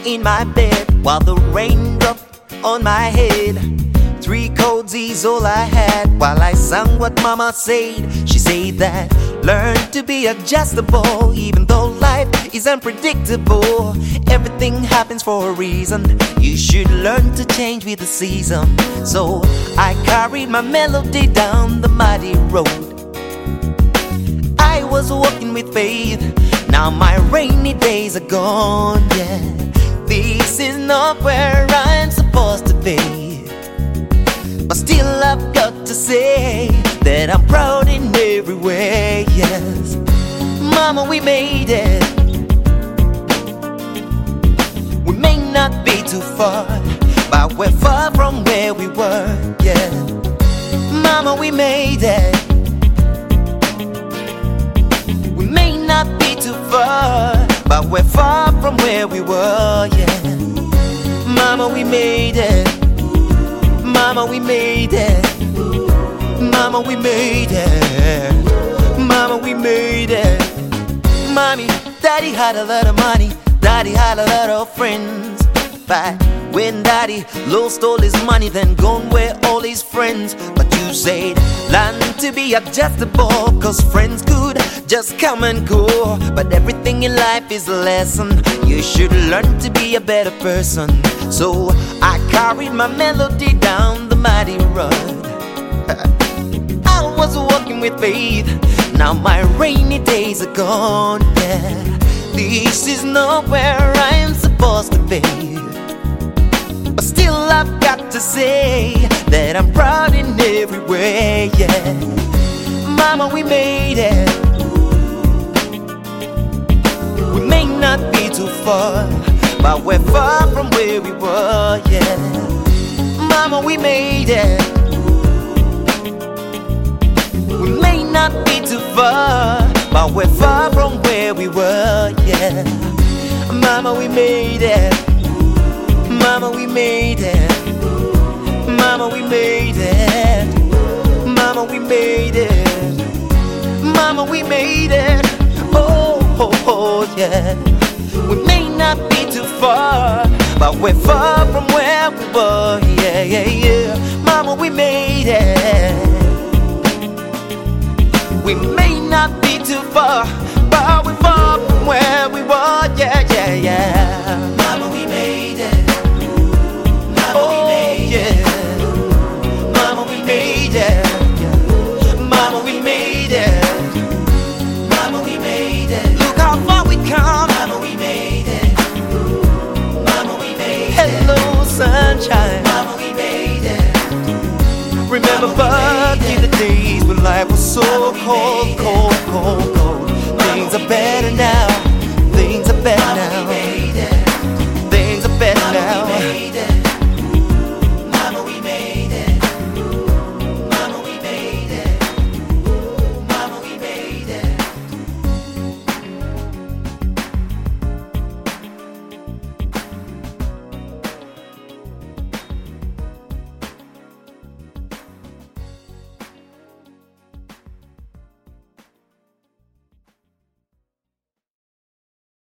in my bed while the rain dropped on my head. 3 cozies all I had while I sang what mama said. She said that learn to be adjustable, even though life is unpredictable. Everything happens for a reason. You should learn to change with the season. So I carried my melody down the muddy road. I was walking with faith. Now my rainy days are gone, yeah. This is not where I'm supposed to be, but still I've got to say that I'm proud in every way, yes. Mama, we made it. We may not be too far, but we're far from where we were, yeah. Mama, we made it. We may not be too far, but we're far from where we were, yeah. Mama, we made it. Mama, we made it. Mama, we made it. Mama, we made it. Mommy, daddy had a lot of money. Daddy had a lot of friends. But when daddy lost all his money, then gone were all his friends. But you said learn to be adjustable, cause friends could just come and go. But everything in life is a lesson. You should learn to be a better person. So I carried my melody down the mighty road. I was walking with faith. Now my rainy days are gone, yeah. This is not where I am supposed to be, but still I've got to say that I'm proud in every way, yeah. Mama, we made it. We may not be too far, but we're far from where we were, yeah. Mama, we made it. We may not be too far, but we're far from where we were, yeah. Mama, we made it. Mama, we made it. Mama, we made it. Mama, we made it. Mama, we made it. Oh, oh, oh, yeah. We may not be too far, but we're far from where we were, yeah, yeah, yeah. Mama, we made it. We may not be too far, but we're far from where we were, yeah, yeah, yeah. Mama, we made it. Mama, we made it. Mama, we made it. Mama, we made it. Mama, we made it. Look how far we come. Mama, we made it. Mama, we made it. Hello, sunshine. Mama, we made it. Remember back in the days when life was so cold.